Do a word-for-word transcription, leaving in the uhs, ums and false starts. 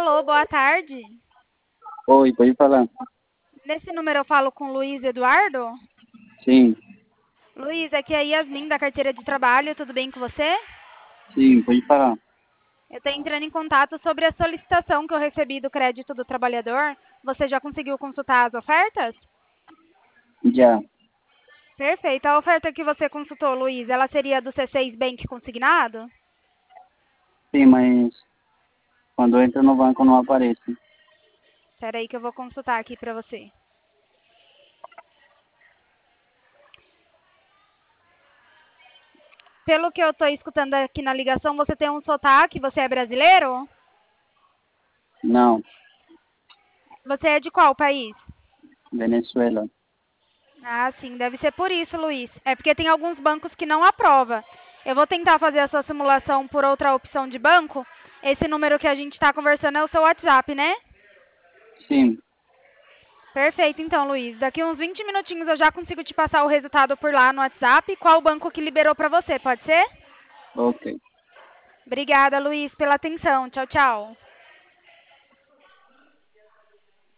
Alô, boa tarde. Oi, pode falar. Nesse número eu falo com Luiz Eduardo? Sim, Luiz, aqui é a Yasmin da carteira de trabalho, tudo bem com você? sim, pode falar. Eu estou entrando em contato sobre a solicitação que eu recebi do crédito do trabalhador. Você já conseguiu consultar as ofertas? Já, Perfeito. A oferta que você consultou, Luiz, ela seria do C seis Bank consignado? sim, mas quando eu entro no banco não aparece. Espera aí que eu vou consultar aqui para você. Pelo que eu estou escutando aqui na ligação, você tem um sotaque, você é brasileiro? Não, Você é de qual país? Venezuela. Ah, sim, deve ser por isso, Luiz. É porque tem alguns bancos que não aprova. Eu vou tentar fazer a sua simulação por outra opção de banco. Esse número que a gente está conversando é o seu WhatsApp, né? Sim, Perfeito, então, Luiz. Daqui uns vinte minutinhos eu já consigo te passar o resultado por lá no WhatsApp. Qual banco que liberou para você, pode ser? ok. Obrigada, Luiz, pela atenção. Tchau, tchau.